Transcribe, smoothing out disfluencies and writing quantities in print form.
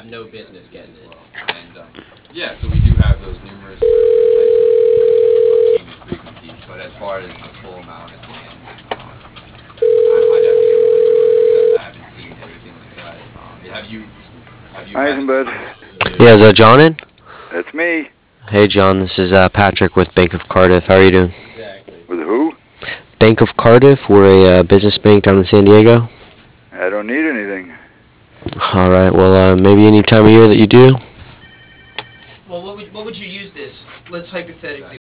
no business getting it. And yeah, so we do have those numerous types of payment frequencies, but as far as the full amount at the end, I'd have to get with underwriters. I haven't seen anything like that. Have you Hi, had Eisenbud. Yeah, is that John in? That's me. Hey, John, this is Patrick with Bank of Cardiff. How are you doing? Exactly. With who? Bank of Cardiff, we're a business bank down in San Diego. I don't need anything. All right, well, maybe any time of year that you do. Well, what would you use this? Let's hypothetically.